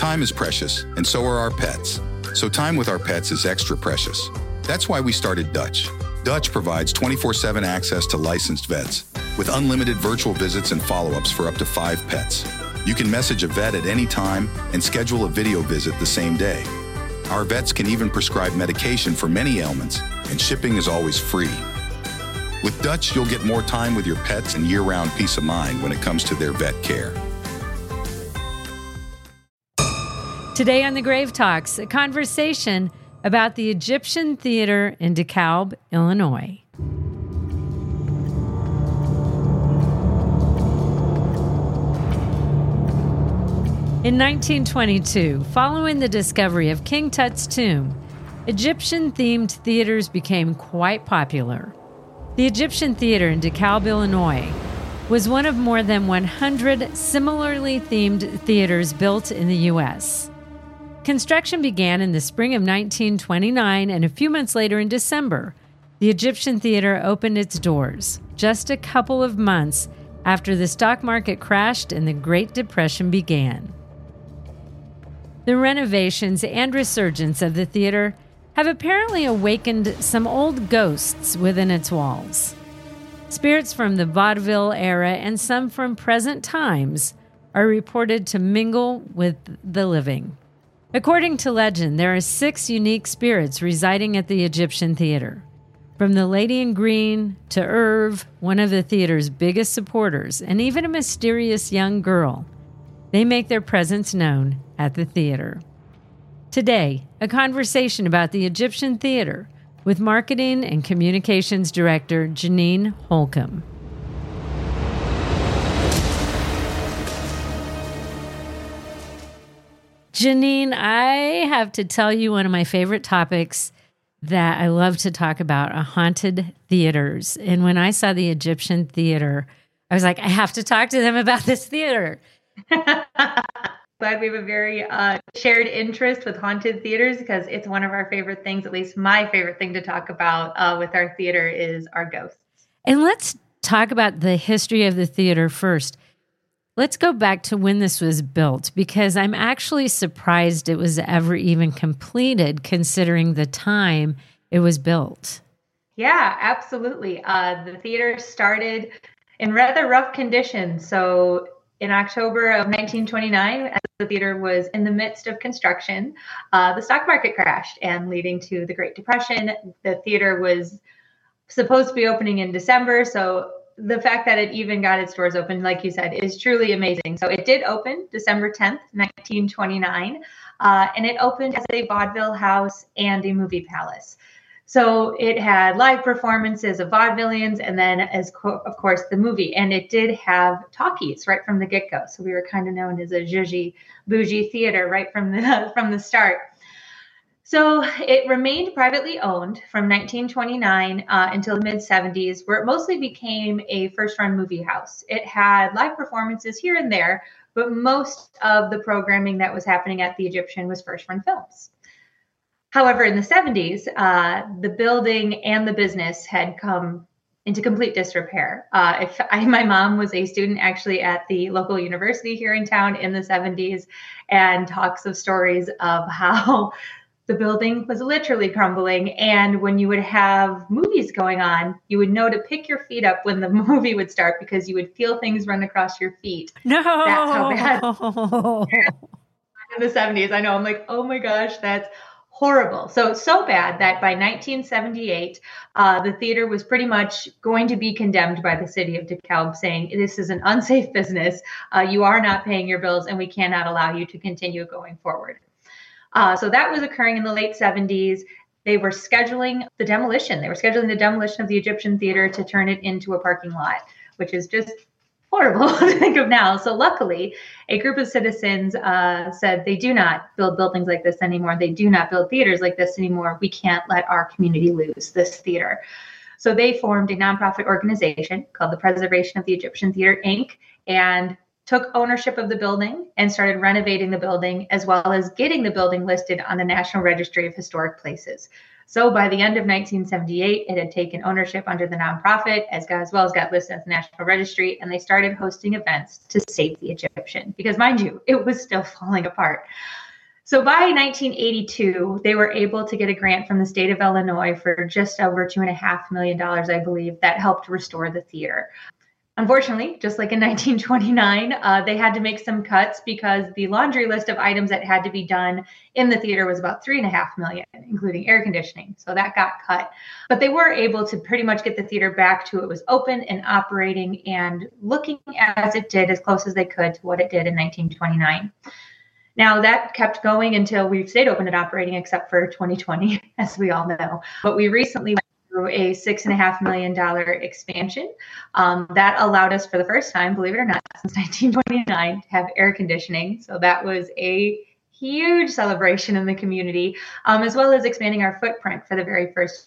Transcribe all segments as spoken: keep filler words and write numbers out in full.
Time is precious, and so are our pets. So time with our pets is extra precious. That's why we started Dutch. Dutch provides twenty-four seven access to licensed vets, with unlimited virtual visits and follow-ups for up to five pets. You can message a vet at any time and schedule a video visit the same day. Our vets can even prescribe medication for many ailments, and shipping is always free. With Dutch, you'll get more time with your pets and year-round peace of mind when it comes to their vet care. Today on The Grave Talks, a conversation about the Egyptian Theater in DeKalb, Illinois. In nineteen twenty-two, following the discovery of King Tut's tomb, Egyptian-themed theaters became quite popular. The Egyptian Theater in DeKalb, Illinois, was one of more than one hundred similarly themed theaters built in the U S. Construction began in the spring of nineteen twenty-nine, and a few months later in December, the Egyptian Theater opened its doors, just a couple of months after the stock market crashed and the Great Depression began. The renovations and resurgence of the theater have apparently awakened some old ghosts within its walls. Spirits from the vaudeville era and some from present times are reported to mingle with the living. According to legend, there are six unique spirits residing at the Egyptian Theater. From the Lady in Green to Irv, one of the theater's biggest supporters, and even a mysterious young girl, they make their presence known at the theater. Today, a conversation about the Egyptian Theater with Marketing and Communications Director Janine Holcomb. Janine, I have to tell you one of my favorite topics that I love to talk about are haunted theaters. And when I saw the Egyptian Theater, I was like, I have to talk to them about this theater. Glad we have a very uh, shared interest with haunted theaters because it's one of our favorite things, at least my favorite thing to talk about uh, with our theater is our ghosts. And let's talk about the history of the theater first. Let's go back to when this was built because I'm actually surprised it was ever even completed considering the time it was built. Yeah, absolutely. Uh, the theater started in rather rough conditions. So in October of nineteen twenty-nine, as the theater was in the midst of construction, uh, the stock market crashed and leading to the Great Depression. The theater was supposed to be opening in December. So the fact that it even got its doors open, like you said, is truly amazing. So it did open December tenth, nineteen twenty-nine, uh, and it opened as a vaudeville house and a movie palace. So it had live performances of vaudevillians and then, as co- of course, the movie. And it did have talkies right from the get-go. So we were kind of known as a zhuzhy, bougie theater right from the from the start. So it remained privately owned from nineteen twenty-nine uh, until the mid-seventies, where it mostly became a first-run movie house. It had live performances here and there, but most of the programming that was happening at the Egyptian was first-run films. However, in the seventies, uh, the building and the business had come into complete disrepair. Uh, if I, my mom was a student actually at the local university here in town in the seventies and talks of stories of how the building was literally crumbling. And when you would have movies going on, you would know to pick your feet up when the movie would start because you would feel things run across your feet. No. That's how bad. In the seventies, I know. I'm like, oh my gosh, that's horrible. So, so bad that by nineteen seventy-eight, uh, the theater was pretty much going to be condemned by the city of DeKalb, saying this is an unsafe business. Uh, you are not paying your bills and we cannot allow you to continue going forward. Uh, so that was occurring in the late seventies. They were scheduling the demolition. They were scheduling the demolition of the Egyptian Theater to turn it into a parking lot, which is just horrible to think of now. So luckily, a group of citizens uh, said they do not build buildings like this anymore. They do not build theaters like this anymore. We can't let our community lose this theater. So they formed a nonprofit organization called the Preservation of the Egyptian Theater, Incorporated, and took ownership of the building and started renovating the building, as well as getting the building listed on the National Registry of Historic Places. So by the end of nineteen seventy-eight, it had taken ownership under the nonprofit, as, as well as got listed at the National Registry, and they started hosting events to save the Egyptian, because mind you, it was still falling apart. So by nineteen eighty-two, they were able to get a grant from the state of Illinois for just over two and a half million dollars, I believe, that helped restore the theater. Unfortunately, just like in nineteen twenty-nine, uh, they had to make some cuts because the laundry list of items that had to be done in the theater was about three and a half million, including air conditioning. So that got cut. But they were able to pretty much get the theater back to it was open and operating and looking as it did as close as they could to what it did in nineteen twenty-nine. Now, that kept going until we've stayed open and operating, except for twenty twenty, as we all know. But we recently went through a six and a half million dollar expansion um, that allowed us for the first time, believe it or not, since nineteen twenty-nine, to have air conditioning. So that was a huge celebration in the community, um, as well as expanding our footprint for the very first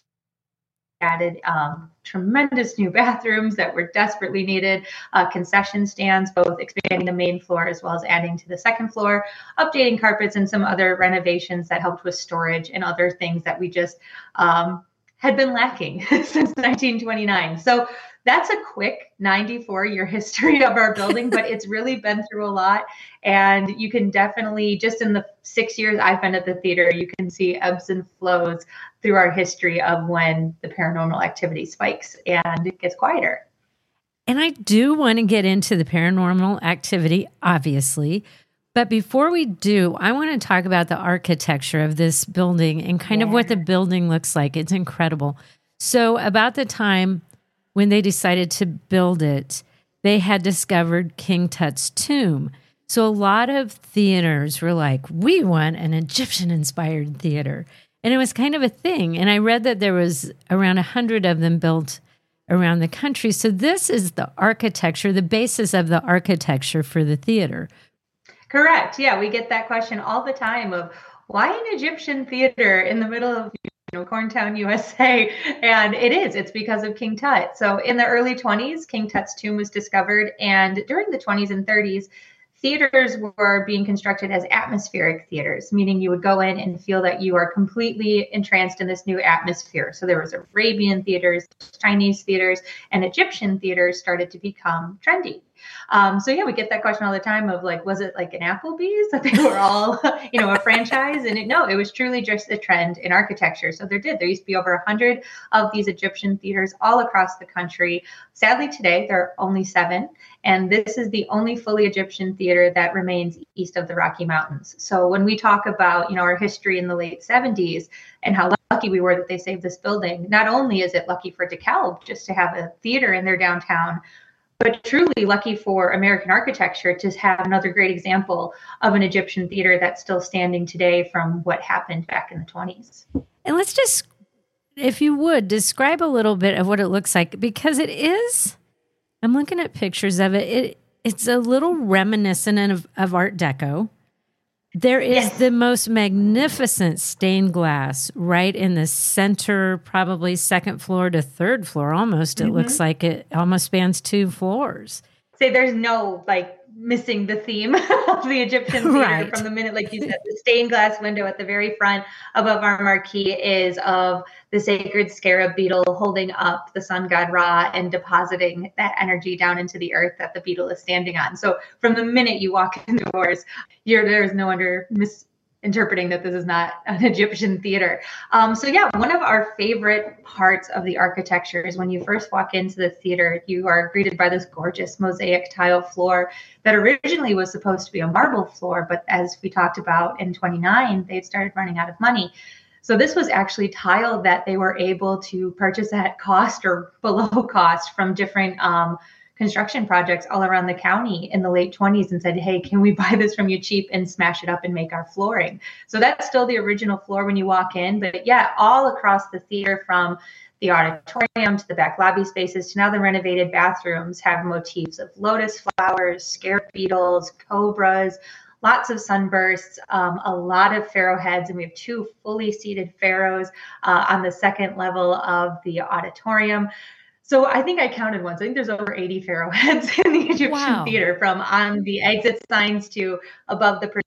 added um, tremendous new bathrooms that were desperately needed, uh, concession stands, both expanding the main floor as well as adding to the second floor, updating carpets, and some other renovations that helped with storage and other things that we just um, had been lacking since nineteen twenty-nine. So that's a quick ninety-four year history of our building, but it's really been through a lot. And you can definitely, just in the six years I've been at the theater, you can see ebbs and flows through our history of when the paranormal activity spikes and it gets quieter. And I do want to get into the paranormal activity, obviously. But before we do, I want to talk about the architecture of this building and kind yeah. of what the building looks like. It's incredible. So about the time when they decided to build it, they had discovered King Tut's tomb. So a lot of theaters were like, we want an Egyptian-inspired theater. And it was kind of a thing. And I read that there was around one hundred of them built around the country. So this is the architecture, the basis of the architecture for the theater. Correct. Yeah, we get that question all the time of why an Egyptian theater in the middle of you know, Corntown, U S A? And it is. It's because of King Tut. So in the early twenties, King Tut's tomb was discovered. And during the twenties and thirties, theaters were being constructed as atmospheric theaters, meaning you would go in and feel that you are completely entranced in this new atmosphere. So there was Arabian theaters, Chinese theaters, and Egyptian theaters started to become trendy. Um, so yeah, we get that question all the time of like, was it like an Applebee's that they were all, you know, a franchise? And it, no, it was truly just a trend in architecture. So there did, there used to be over a hundred of these Egyptian theaters all across the country. Sadly, today there are only seven. And this is the only fully Egyptian theater that remains east of the Rocky Mountains. So when we talk about, you know, our history in the late seventies and how lucky we were that they saved this building, not only is it lucky for DeKalb just to have a theater in their downtown, but truly lucky for American architecture to have another great example of an Egyptian theater that's still standing today from what happened back in the twenties. And let's just, if you would, describe a little bit of what it looks like, because it is, I'm looking at pictures of it, it it's a little reminiscent of, of Art Deco. There is yes. the most magnificent stained glass right in the center, probably second floor to third floor. Almost, it mm-hmm. looks like it almost spans two floors. Say there's no like missing the theme of the Egyptian theater right. from the minute, like you said, the stained glass window at the very front above our marquee is of the sacred scarab beetle holding up the sun god Ra and depositing that energy down into the earth that the beetle is standing on. So from the minute you walk indoors, you're, there's no under misinterpreting that this is not an Egyptian theater. Um, so yeah, one of our favorite parts of the architecture is when you first walk into the theater, you are greeted by this gorgeous mosaic tile floor that originally was supposed to be a marble floor, but as we talked about in twenty-nine, they started running out of money. So this was actually tile that they were able to purchase at cost or below cost from different um, construction projects all around the county in the late twenties and said, hey, can we buy this from you cheap and smash it up and make our flooring? So that's still the original floor when you walk in. But yeah, all across the theater from the auditorium to the back lobby spaces to now the renovated bathrooms have motifs of lotus flowers, scarab beetles, cobras, lots of sunbursts, um, a lot of pharaoh heads, and we have two fully seated pharaohs uh, on the second level of the auditorium. So I think I counted once. I think there's over eighty pharaoh heads in the Egyptian wow. theater, from on the exit signs to above the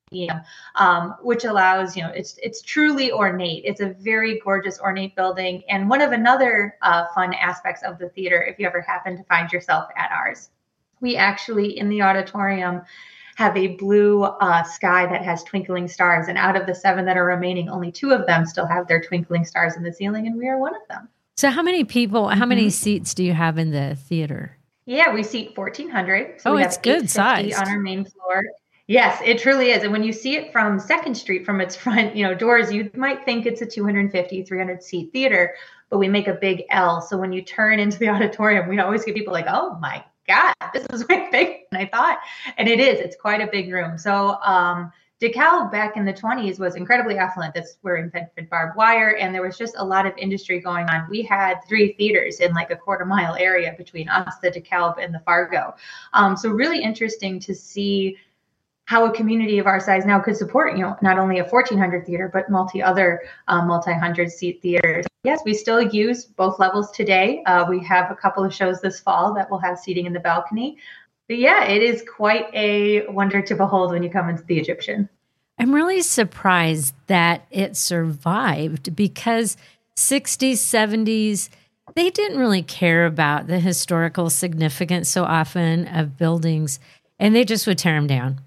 museum, um, which allows, you know, it's it's truly ornate. It's a very gorgeous, ornate building. And one of another uh, fun aspects of the theater, if you ever happen to find yourself at ours, we actually, in the auditorium, have a blue uh, sky that has twinkling stars. And out of the seven that are remaining, only two of them still have their twinkling stars in the ceiling, and we are one of them. So how many people, how many Mm-hmm. seats do you have in the theater? Yeah, we seat fourteen hundred. So Oh, we it's have good size on our main floor. Yes, it truly is. And when you see it from Second Street, from its front, you know, doors, you might think it's a two hundred fifty, three hundred seat theater, but we make a big L. So when you turn into the auditorium, we always get people like, oh my God, this is way bigger than I thought. And it is, it's quite a big room. So um, DeKalb back in the twenties was incredibly affluent. That's where invented barbed wire. And there was just a lot of industry going on. We had three theaters in like a quarter mile area between us, the DeKalb, and the Fargo. Um, so really interesting to see how a community of our size now could support, you know, not only a fourteen hundred theater, but multi other uh, multi-hundred seat theaters. Yes, we still use both levels today. Uh, we have a couple of shows this fall that will have seating in the balcony. But yeah, it is quite a wonder to behold when you come into the Egyptian. I'm really surprised that it survived because sixties, seventies, they didn't really care about the historical significance so often of buildings, and they just would tear them down.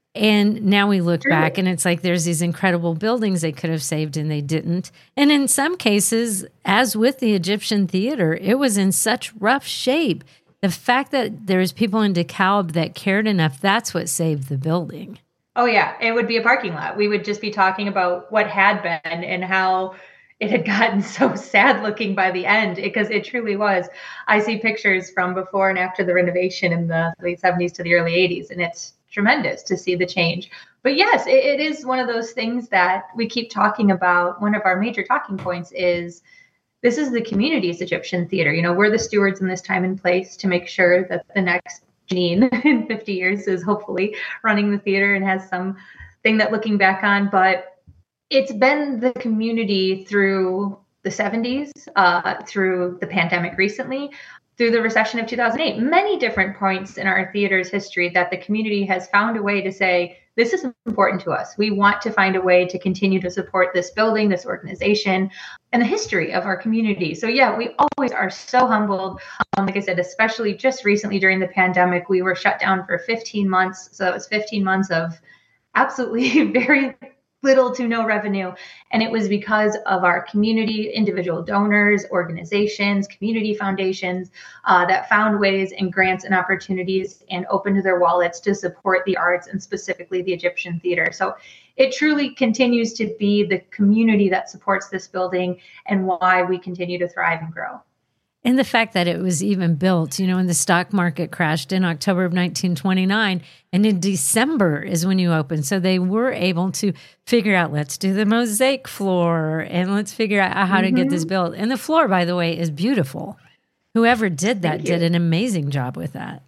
And now we look True. back and it's like there's these incredible buildings they could have saved and they didn't. And in some cases, as with the Egyptian theater, it was in such rough shape. The fact that there's people in DeKalb that cared enough, that's what saved the building. Oh, yeah. It would be a parking lot. We would just be talking about what had been and how it had gotten so sad looking by the end, because it truly was. I see pictures from before and after the renovation in the late seventies to the early eighties, and it's tremendous to see the change. But yes, it, it is one of those things that we keep talking about. One of our major talking points is this is the community's Egyptian theater. You know, we're the stewards in this time and place to make sure that the next Janine in fifty years is hopefully running the theater and has something that looking back on. But it's been the community through the seventies, uh, through the pandemic recently, through the recession of two thousand eight, many different points in our theater's history that the community has found a way to say, this is important to us. We want to find a way to continue to support this building, this organization, and the history of our community. So yeah, we always are so humbled. Um, like I said, especially just recently during the pandemic, we were shut down for fifteen months. So that was fifteen months of absolutely very little to no revenue. And it was because of our community, individual donors, organizations, community foundations uh, that found ways and grants and opportunities and opened their wallets to support the arts and specifically the Egyptian theater. So it truly continues to be the community that supports this building and why we continue to thrive and grow. And the fact that it was even built, you know, when the stock market crashed in October of nineteen twenty-nine, and in December is when you open. So they were able to figure out, let's do the mosaic floor and let's figure out how mm-hmm. to get this built. And the floor, by the way, is beautiful. Whoever did that did an amazing job with that.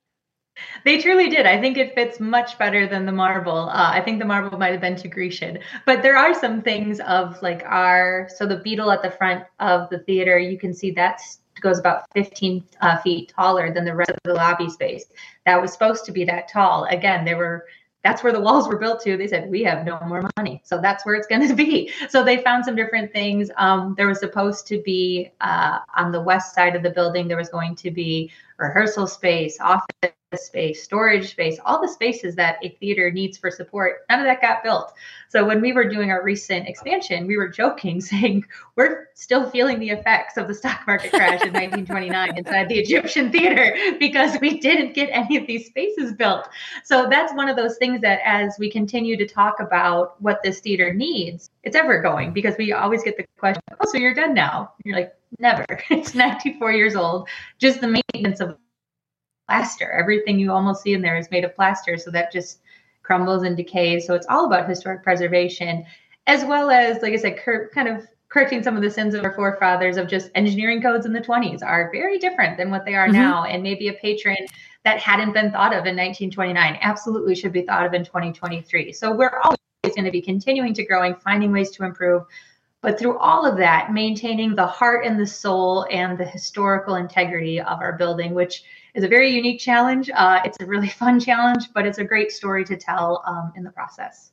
They truly did. I think it fits much better than the marble. Uh, I think the marble might have been too Grecian, but there are some things of like our, so the beetle at the front of the theater, you can see that goes about fifteen uh, feet taller than the rest of the lobby space. That was supposed to be that tall. Again, there were, that's where the walls were built to. They said, we have no more money. So that's where it's going to be. So they found some different things. Um, there was supposed to be uh, on the west side of the building, there was going to be rehearsal space, office space, storage space, all the spaces that a theater needs for support. None of that got built. So when we were doing our recent expansion, we were joking, saying we're still feeling the effects of the stock market crash in nineteen twenty-nine inside the Egyptian theater because we didn't get any of these spaces built. So that's one of those things that as we continue to talk about what this theater needs, it's ever going, because we always get the question, oh, so you're done now. You're like, never. It's ninety-four years old. Just the maintenance of plaster. Everything you almost see in there is made of plaster. So that just crumbles and decays. So it's all about historic preservation, as well as, like I said, cur- kind of correcting some of the sins of our forefathers of just engineering codes in the twenties are very different than what they are mm-hmm. now. And maybe a patron that hadn't been thought of in nineteen twenty-nine absolutely should be thought of in twenty twenty-three. So we're always going to be continuing to growing, finding ways to improve. But through all of that, maintaining the heart and the soul and the historical integrity of our building, which is a very unique challenge. Uh, it's a really fun challenge, but it's a great story to tell um, in the process.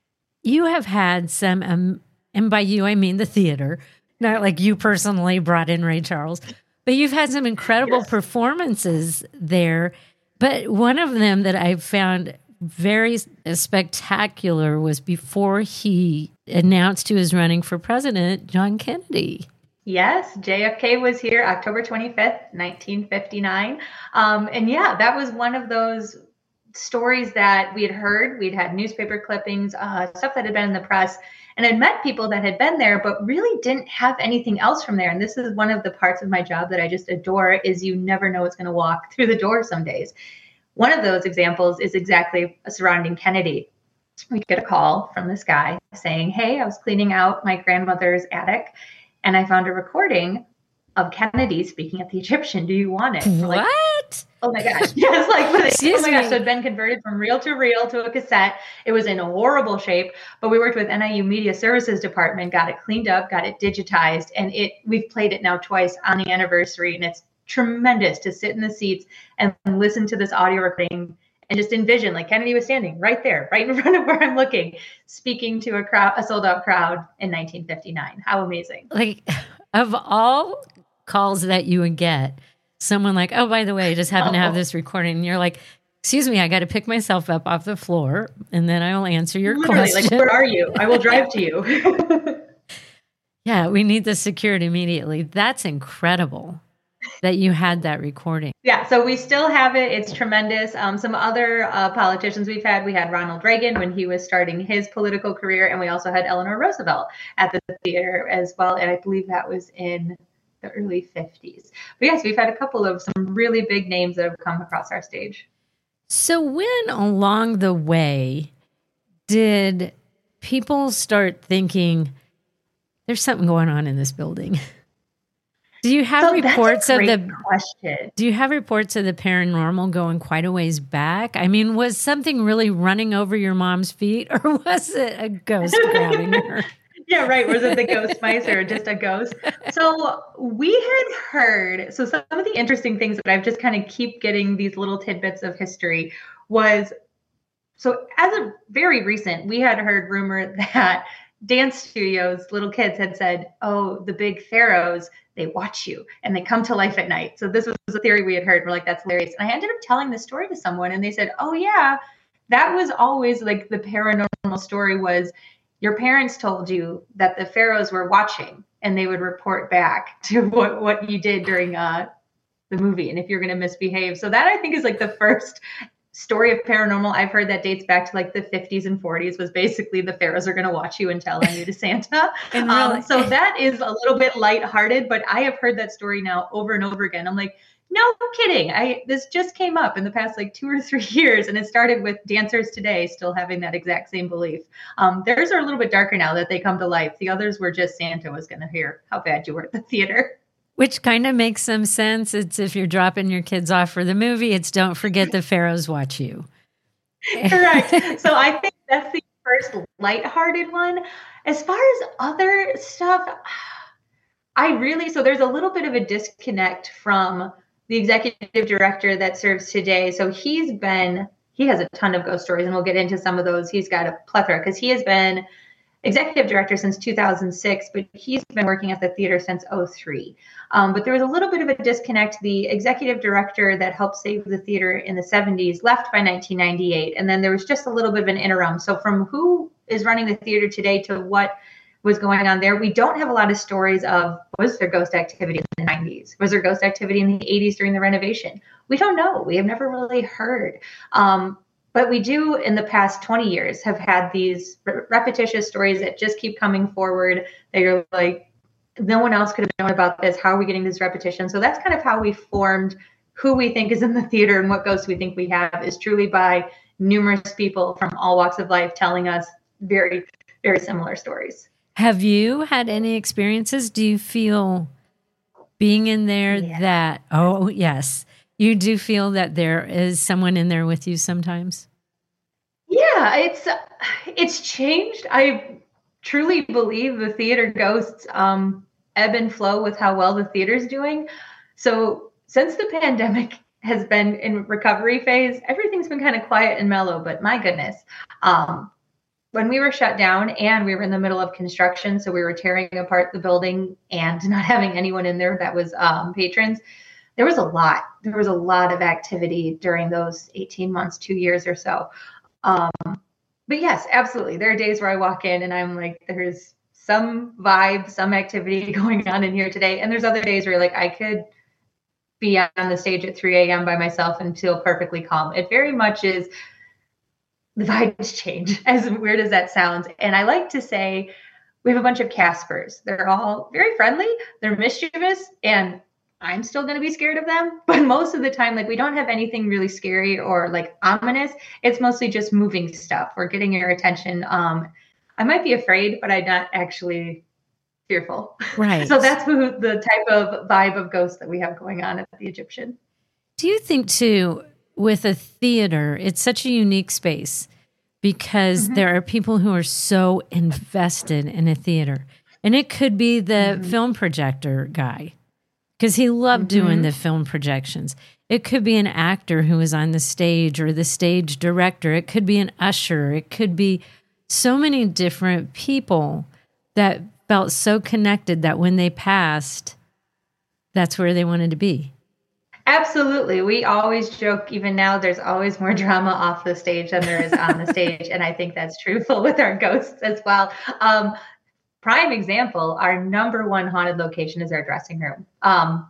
You have had some, um, and by you, I mean the theater, not like you personally brought in Ray Charles, but you've had some incredible yes. performances there. But one of them that I found very spectacular was before he announced he was running for president, John Kennedy. Yes, J F K was here October twenty-fifth, nineteen fifty-nine. Um, and yeah, that was one of those stories that we had heard. We'd had newspaper clippings, uh, stuff that had been in the press, and I'd met people that had been there, but really didn't have anything else from there. And this is one of the parts of my job that I just adore, is you never know what's going to walk through the door some days. One of those examples is exactly surrounding Kennedy. We get a call from this guy saying, hey, I was cleaning out my grandmother's attic and I found a recording of Kennedy speaking at the Egyptian. Do you want it? What? Like, oh my gosh. Yeah, it's like, Excuse oh my me. gosh. So it had been converted from reel to reel to a cassette. It was in a horrible shape, but we worked with N I U Media Services Department, got it cleaned up, got it digitized, and it we've played it now twice on the anniversary, and it's tremendous to sit in the seats and listen to this audio recording and just envision like Kennedy was standing right there, right in front of where I'm looking, speaking to a crowd, a sold out crowd in nineteen fifty-nine. How amazing. Like, of all calls that you would get, someone like, oh, by the way, I just happen oh. to have this recording. And you're like, excuse me, I got to pick myself up off the floor and then I will answer your Literally, question. Like, where are you? I will drive to you. Yeah, we need the security immediately. That's incredible that you had that recording. Yeah, so we still have it. It's tremendous. Um, some other uh, politicians we've had, we had Ronald Reagan when he was starting his political career, and we also had Eleanor Roosevelt at the theater as well, and I believe that was in the early fifties. But yes, we've had a couple of some really big names that have come across our stage. So when along the way did people start thinking, there's something going on in this building? Do you have so reports of the question? Do you have reports of the paranormal going quite a ways back? I mean, was something really running over your mom's feet, or was it a ghost grabbing her? Yeah, right. Was it the ghost mice or just a ghost? So we had heard. So some of the interesting things that I've just kind of keep getting these little tidbits of history was. So as of very recent, we had heard rumor that dance studios, little kids had said, oh, the big pharaohs, they watch you and they come to life at night. So this was a theory we had heard. We're like, that's hilarious. And I ended up telling the story to someone and they said, oh yeah, that was always like the paranormal story was your parents told you that the pharaohs were watching and they would report back to what, what you did during uh, the movie. And if you're going to misbehave. So that I think is like the first story of paranormal I've heard that dates back to like the fifties and forties was basically the pharaohs are going to watch you and tell on you to Santa. And really, um, so that is a little bit lighthearted, but I have heard that story now over and over again. I'm like, no kidding. I this just came up in the past like two or three years, and it started with dancers today still having that exact same belief. Um, theirs are a little bit darker now that they come to life. The others were just Santa was going to hear how bad you were at the theater. Which kind of makes some sense. It's if you're dropping your kids off for the movie, it's don't forget the pharaohs watch you. Correct. So I think that's the first lighthearted one. As far as other stuff, I really, so there's a little bit of a disconnect from the executive director that serves today. So he's been, he has a ton of ghost stories, and we'll get into some of those. He's got a plethora because he has been executive director since two thousand six, but he's been working at the theater since oh three. Um, but there was a little bit of a disconnect. The executive director that helped save the theater in the seventies left by nineteen ninety-eight. And then there was just a little bit of an interim. So from who is running the theater today to what was going on there, we don't have a lot of stories of, was there ghost activity in the nineties? Was there ghost activity in the eighties during the renovation? We don't know. We have never really heard. Um, But we do, in the past twenty years, have had these re- repetitious stories that just keep coming forward that you're like, no one else could have known about this. How are we getting this repetition? So that's kind of how we formed who we think is in the theater and what ghosts we think we have is truly by numerous people from all walks of life telling us very, very similar stories. Have you had any experiences? Do you feel being in there yeah. that, oh, yes, you do feel that there is someone in there with you sometimes? Yeah, it's it's changed. I truly believe the theater ghosts um, ebb and flow with how well the theater's doing. So since the pandemic has been in recovery phase. Everything's been kind of quiet and mellow, but my goodness. Um, when we were shut down and we were in the middle of construction, so we were tearing apart the building and not having anyone in there that was um, patrons, there was a lot. There was a lot of activity during those eighteen months, two years or so. Um, but yes, absolutely. There are days where I walk in and I'm like, there's some vibe, some activity going on in here today. And there's other days where like I could be on the stage at three a.m. by myself and feel perfectly calm. It very much is, the vibes change, as weird as that sounds. And I like to say we have a bunch of Caspers. They're all very friendly, they're mischievous, and I'm still going to be scared of them. But most of the time, like we don't have anything really scary or like ominous. It's mostly just moving stuff or getting your attention. Um, I might be afraid, but I'm not actually fearful. Right. So that's who, the type of vibe of ghost that we have going on at the Egyptian. Do you think too, with a theater, it's such a unique space because mm-hmm. there are people who are so invested in a theater, and it could be the mm-hmm. film projector guy, because he loved mm-hmm. doing the film projections. It could be an actor who was on the stage or the stage director. It could be an usher. It could be so many different people that felt so connected that when they passed, that's where they wanted to be. Absolutely. We always joke, even now, there's always more drama off the stage than there is on the stage. And I think that's truthful with our ghosts as well. Um, Prime example, our number one haunted location is our dressing room. Um,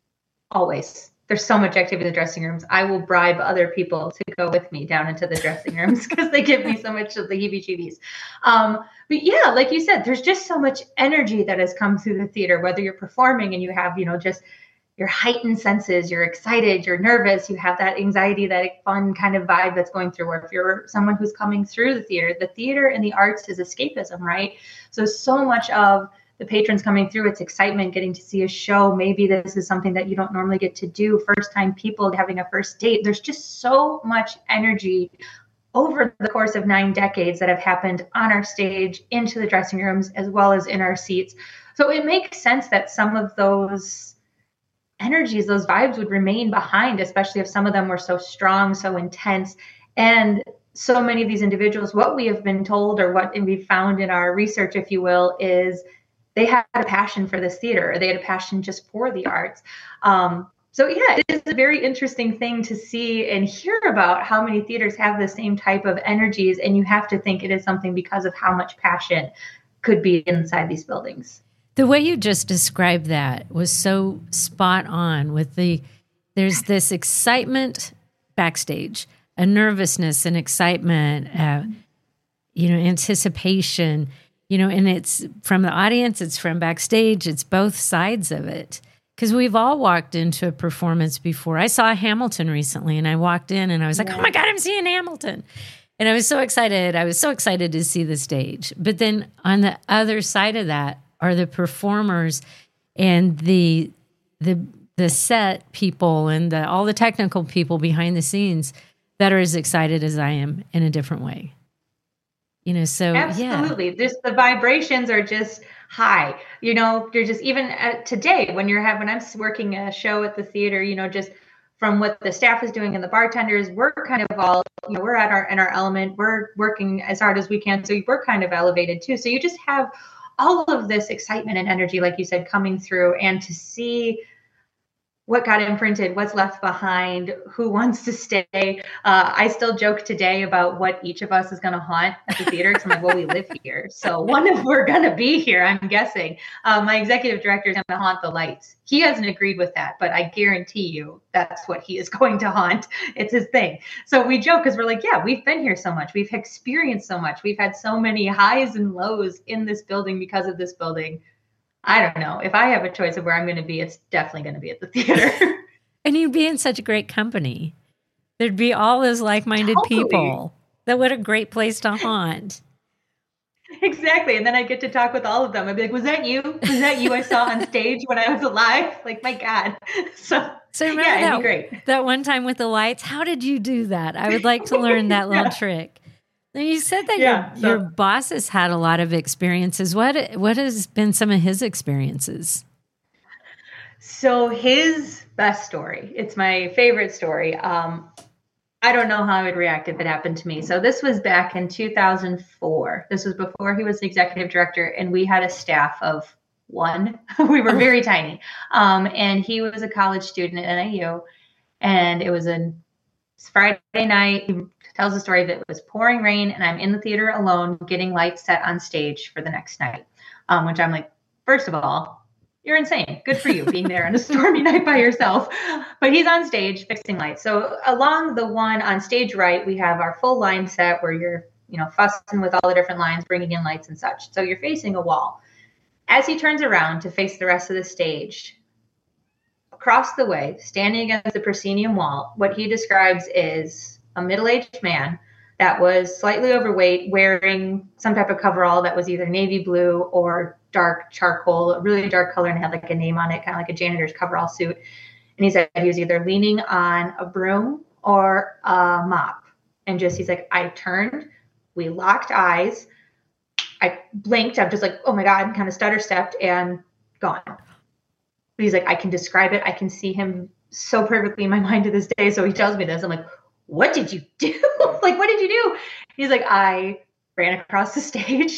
always. There's so much activity in the dressing rooms. I will bribe other people to go with me down into the dressing rooms because they give me so much of the heebie-jeebies. Um, but yeah, like you said, there's just so much energy that has come through the theater, whether you're performing and you have, you know, just your heightened senses, you're excited, you're nervous, you have that anxiety, that fun kind of vibe that's going through, or if you're someone who's coming through the theater, the theater and the arts is escapism, right? So, so much of the patrons coming through, it's excitement, getting to see a show. Maybe this is something that you don't normally get to do. First time people having a first date. There's just so much energy over the course of nine decades that have happened on our stage, into the dressing rooms, as well as in our seats. So it makes sense that some of those energies, those vibes would remain behind, especially if some of them were so strong, so intense. And so many of these individuals, what we have been told, or what we found in our research, if you will, is they had a passion for this theater, or they had a passion just for the arts. Um, so yeah, it is a very interesting thing to see and hear about how many theaters have the same type of energies. And you have to think it is something because of how much passion could be inside these buildings. The way you just described that was so spot on with the, there's this excitement backstage, a nervousness and excitement, uh, you know, anticipation, you know, and it's from the audience, it's from backstage, it's both sides of it. Because we've all walked into a performance before. I saw Hamilton recently and I walked in and I was like, yeah. oh my God, I'm seeing Hamilton. And I was so excited. I was so excited to see the stage. But then on the other side of that, are the performers and the the the set people and the, all the technical people behind the scenes that are as excited as I am in a different way. You know, so absolutely, yeah. Just the vibrations are just high. You know, you're just even at today when you're having, when I'm working a show at the theater, you know, just from what the staff is doing and the bartenders, we're kind of all, you know, we're at our in our element. We're working as hard as we can, so we're kind of elevated too. So you just have all of this excitement and energy, like you said, coming through, and to see what got imprinted, what's left behind, who wants to stay. Uh, I still joke today about what each of us is going to haunt at the theater. Because I'm like, well, we live here. So one of we're going to be here, I'm guessing. Uh, my executive director is going to haunt the lights. He hasn't agreed with that, but I guarantee you that's what he is going to haunt. It's his thing. So we joke because we're like, yeah, we've been here so much. We've experienced so much. We've had so many highs and lows in this building because of this building. I don't know. If I have a choice of where I'm going to be, it's definitely going to be at the theater. And you'd be in such a great company. There'd be all those like-minded totally. people. That what a great place to haunt. Exactly. And then I get to talk with all of them. I'd be like, was that you? Was that you I saw on stage when I was alive? Like, my God. So, so remember yeah, that, it'd be great. That one time with the lights? How did you do that? I would like to learn that little yeah. trick. You said that yeah, your, so. your boss has had a lot of experiences. What what has been some of his experiences? So his best story, it's my favorite story. Um, I don't know how I would react if it happened to me. So this was back in two thousand four. This was before he was the executive director, and we had a staff of one. We were very tiny. Um, and he was a college student at N I U, and it was a Friday night. He tells the story that it was pouring rain, and I'm in the theater alone getting lights set on stage for the next night, um, which I'm like, first of all, you're insane. Good for you being there on a stormy night by yourself. But he's on stage fixing lights. So along the one on stage right, we have our full line set where you're, you know, fussing with all the different lines, bringing in lights and such. So you're facing a wall. As he turns around to face the rest of the stage, across the way, standing against the proscenium wall, what he describes is a middle-aged man that was slightly overweight, wearing some type of coverall that was either navy blue or dark charcoal, a really dark color, and had like a name on it, kind of like a janitor's coverall suit. And he said he was either leaning on a broom or a mop. And just, he's like, I turned, we locked eyes, I blinked, I'm just like, oh my God, kind of stutter stepped and gone. But he's like, I can describe it. I can see him so perfectly in my mind to this day. So he tells me this. I'm like, what did you do? Like, what did you do? He's like, I ran across the stage,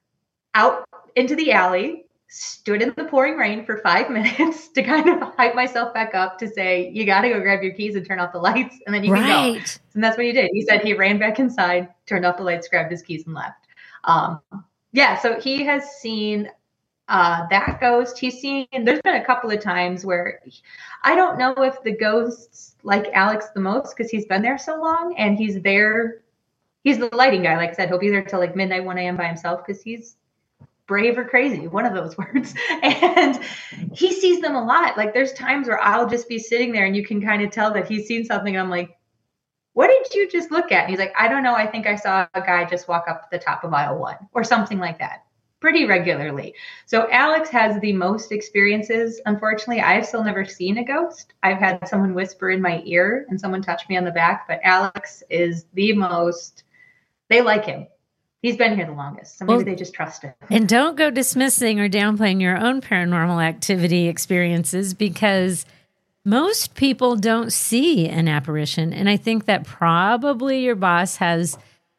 out into the alley, stood in the pouring rain for five minutes to kind of hype myself back up to say, you got to go grab your keys and turn off the lights, and then you can Right. go. And that's what he did. He said he ran back inside, turned off the lights, grabbed his keys, and left. Um, yeah, so he has seen uh, that ghost. He's seen, there's been a couple of times where I don't know if the ghosts like Alex the most because he's been there so long and he's there. He's the lighting guy. Like I said, he'll be there till like midnight, one a.m. by himself because he's brave or crazy, one of those words. And he sees them a lot. Like there's times where I'll just be sitting there and you can kind of tell that he's seen something. I'm like, what did you just look at? And he's like, I don't know. I think I saw a guy just walk up the top of aisle one or something like that pretty regularly. So Alex has the most experiences. Unfortunately, I've still never seen a ghost. I've had someone whisper in my ear and someone touch me on the back, but Alex is the most, they like him. He's been here the longest, so maybe well, they just trust him. And don't go dismissing or downplaying your own paranormal activity experiences because most people don't see an apparition. And I think that probably your boss has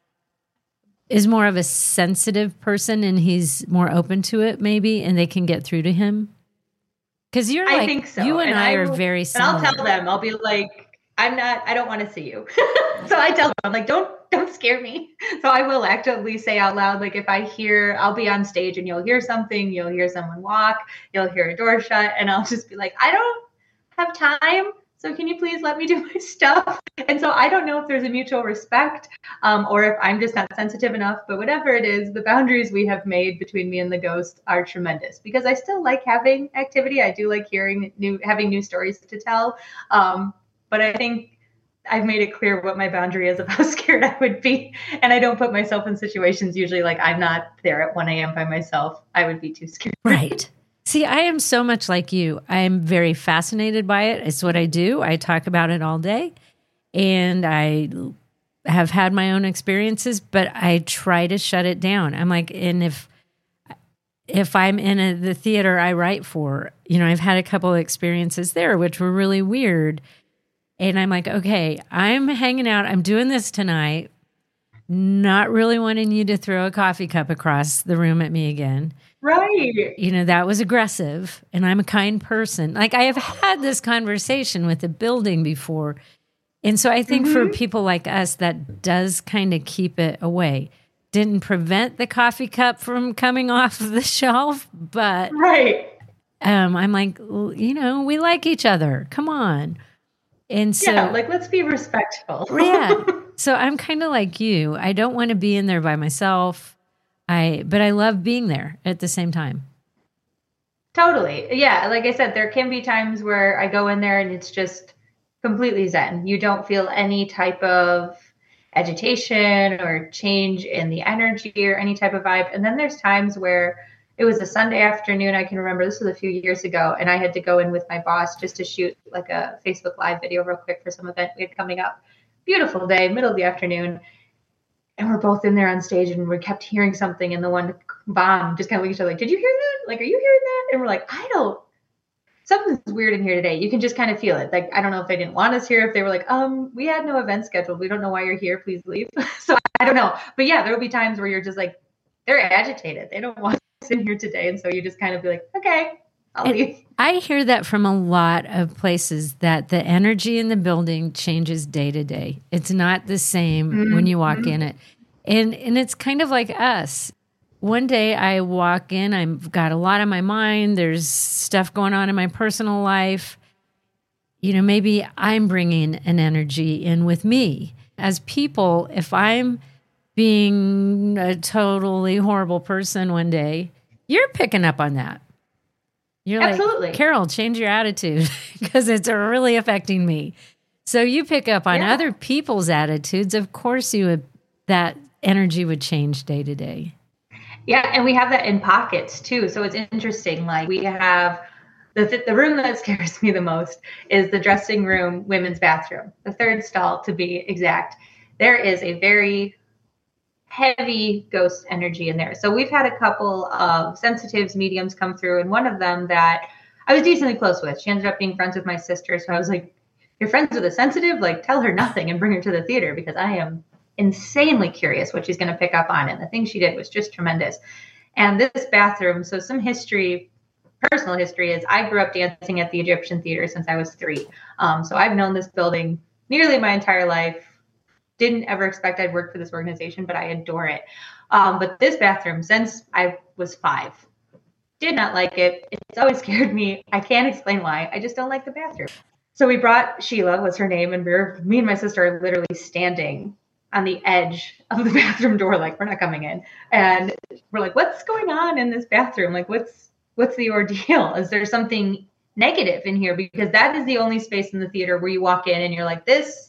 is more of a sensitive person and he's more open to it maybe, and they can get through to him. Because you're like, I think so. you and, and I, I are will, very similar. And I'll tell them, I'll be like, I'm not, I don't want to see you. So I tell them, I'm like, don't, don't scare me. So I will actively say out loud, like if I hear, I'll be on stage and you'll hear something, you'll hear someone walk, you'll hear a door shut, and I'll just be like, I don't have time. So can you please let me do my stuff? And so I don't know if there's a mutual respect um, or if I'm just not sensitive enough, but whatever it is, the boundaries we have made between me and the ghost are tremendous because I still like having activity. I do like hearing new, having new stories to tell. Um, but I think I've made it clear what my boundary is of how scared I would be. And I don't put myself in situations usually like I'm not there at one a.m. by myself. I would be too scared. Right. See, I am so much like you. I am very fascinated by it. It's what I do. I talk about it all day. And I have had my own experiences, but I try to shut it down. I'm like, and if if I'm in a, the theater I write for, you know, I've had a couple of experiences there, which were really weird. And I'm like, okay, I'm hanging out. I'm doing this tonight. Not really wanting you to throw a coffee cup across the room at me again. Right. You know, that was aggressive. And I'm a kind person. Like I have had this conversation with the building before. And so I think mm-hmm. for people like us, that does kind of keep it away. Didn't prevent the coffee cup from coming off the shelf, but right. Um, I'm like, you know, we like each other. Come on. And so, yeah, like, let's be respectful. Yeah. So I'm kind of like you. I don't want to be in there by myself. I, but I love being there at the same time. Totally. Yeah. Like I said, there can be times where I go in there and it's just completely zen. You don't feel any type of agitation or change in the energy or any type of vibe. And then there's times where it was a Sunday afternoon. I can remember this was a few years ago, and I had to go in with my boss just to shoot like a Facebook Live video real quick for some event we had coming up. Beautiful day, middle of the afternoon. And we're both in there on stage and we kept hearing something. And the one bomb just kind of looked at each other like, did you hear that? Like, are you hearing that? And we're like, I don't, something's weird in here today. You can just kind of feel it. Like, I don't know if they didn't want us here, if they were like, um, we had no event scheduled. We don't know why you're here. Please leave. So I don't know. But yeah, there will be times where you're just like, they're agitated. They don't want us in here today. And so you just kind of be like, okay, I'll and leave. I hear that from a lot of places, that the energy in the building changes day to day. It's not the same mm-hmm. when you walk mm-hmm. in it. And and it's kind of like us. One day I walk in, I've got a lot on my mind. There's stuff going on in my personal life. You know, maybe I'm bringing an energy in with me. As people, if I'm being a totally horrible person one day, you're picking up on that. You're Absolutely. Like, Carol, change your attitude because it's really affecting me. So you pick up on yeah. other people's attitudes. Of course, you would, that energy would change day to day. Yeah, and we have that in pockets too. So it's interesting. Like we have the the room that scares me the most is the dressing room, women's bathroom, the third stall to be exact. There is a very heavy ghost energy in there. So we've had a couple of sensitives, mediums come through, and one of them that I was decently close with, she ended up being friends with my sister. So I was like, you're friends with a sensitive? Like, tell her nothing and bring her to the theater, because I am insanely curious what she's going to pick up on. And the thing she did was just tremendous. And this bathroom, so some history, personal history is I grew up dancing at the Egyptian Theater since I was three. Um, so I've known this building nearly my entire life. Didn't ever expect I'd work for this organization, but I adore it. Um, but this bathroom, since I was five, did not like it. It's always scared me. I can't explain why. I just don't like the bathroom. So we brought Sheila, was her name, and we were, me and my sister are literally standing on the edge of the bathroom door, like, we're not coming in. And we're like, what's going on in this bathroom? Like, what's what's the ordeal? Is there something negative in here? Because that is the only space in the theater where you walk in and you're like, this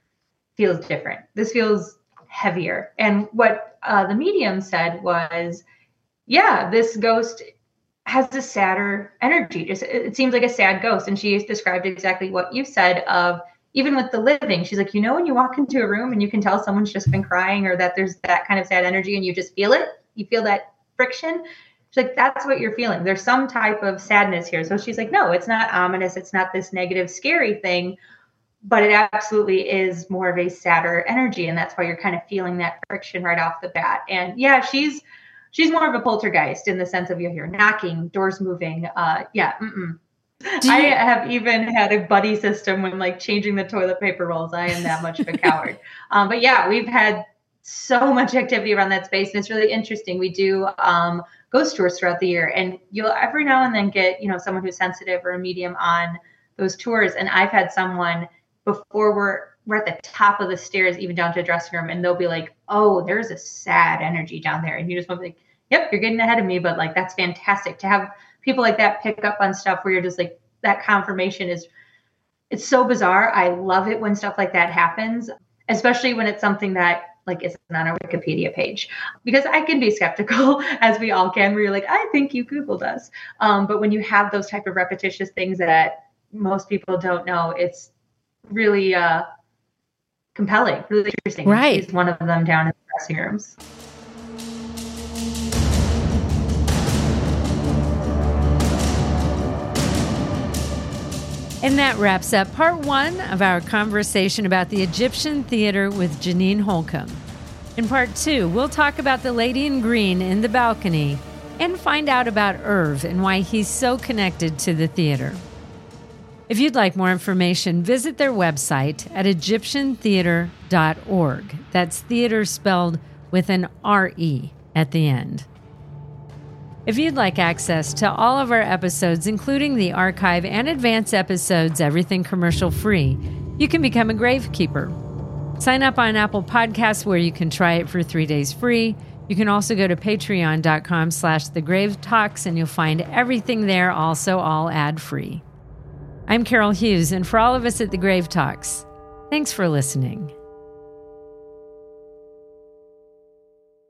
feels different. This feels heavier. And what uh, the medium said was, yeah, this ghost has a sadder energy. Just, it seems like a sad ghost. And she described exactly what you said of, even with the living, she's like, you know, when you walk into a room and you can tell someone's just been crying, or that there's that kind of sad energy and you just feel it, you feel that friction. She's like, that's what you're feeling. There's some type of sadness here. So she's like, no, it's not ominous. It's not this negative, scary thing, but it absolutely is more of a sadder energy. And that's why you're kind of feeling that friction right off the bat. And yeah, she's, she's more of a poltergeist in the sense of you hear knocking, doors moving. Uh, yeah. Mm-mm. You- I have even had a buddy system when like changing the toilet paper rolls. I am that much of a coward. Um, but yeah, we've had so much activity around that space, and it's really interesting. We do um, ghost tours throughout the year, and you'll every now and then get, you know, someone who's sensitive or a medium on those tours. And I've had someone before we're we're at the top of the stairs, even down to a dressing room, and they'll be like, "Oh, there's a sad energy down there," and you just want to be like, "Yep, you're getting ahead of me," but like that's fantastic to have people like that pick up on stuff where you're just like, that confirmation is, it's so bizarre. I love it when stuff like that happens, especially when it's something that like isn't on our Wikipedia page, because I can be skeptical, as we all can, where you're like, I think you Googled us. Um, but when you have those type of repetitious things that most people don't know, it's really uh, compelling, really interesting. Right. She's one of them down in the dressing rooms. And that wraps up part one of our conversation about the Egyptian Theater with Janine Holcomb. In part two, we'll talk about the lady in green in the balcony and find out about Irv and why he's so connected to the theater. If you'd like more information, visit their website at egyptian theater dot org. That's theater spelled with an R E at the end. If you'd like access to all of our episodes, including the archive and advance episodes, everything commercial free, you can become a Gravekeeper. Sign up on Apple Podcasts, where you can try it for three days free. You can also go to patreon.com slash the Grave Talks, and you'll find everything there, also all ad-free. I'm Carol Hughes, and for all of us at the Grave Talks, thanks for listening.